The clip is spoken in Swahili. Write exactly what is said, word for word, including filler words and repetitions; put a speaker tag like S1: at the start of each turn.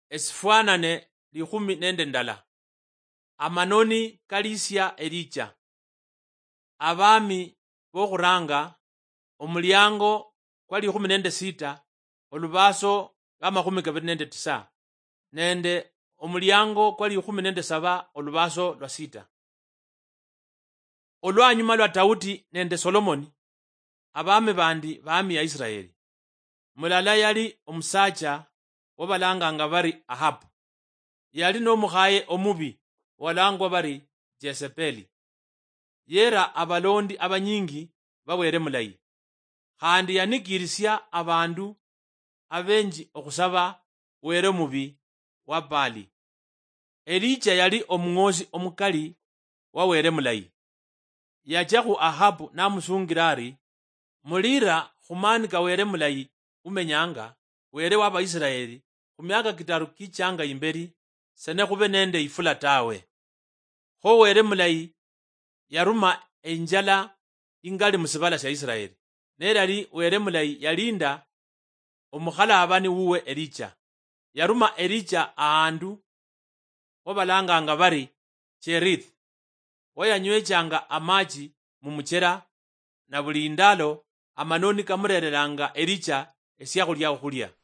S1: Esifwanane likhumi nende ndala. Amanoni kalisya Elija. Abami bokhuranga omulyango kwa likhumi nende sita olubaso lwa makhumi kabili nende tisa nende omulyango kwa likhumi nende saba olubaso lwa sita. Olwanyuma lwa Daudi nende Solomoni abami bandi bami ya Israeli. Mulala yali omusacha wabalanganga bari Ahabu. Yali n'omukhaye omubi walangwa bari Jezebeli. Yera abalondi abanyingi bawere mulayi. Khandi yanikirisya abandu abenji okhusaba were mubi wa Baali. Elija yali omung'osi omukali wa were mulayi. Yacha khu Ahabu namusungira ari, mulira khumani ka were mulayi umenyanga were wa Baisraeli khumyaka kitaru kichanga imberi sene khube nende ifula tawe. Kho were mulayi yaruma enjala ingali musibala sya Israeli. Nerali were mulayi yalinda omukhalabani wuwe Elija. Yaruma Elija ahandu wabalanganga bari Cherith, wayanywechanga amachi mumuchera na buli ndalo amanoni kamurerelanga Elija esyakhulya okhulya.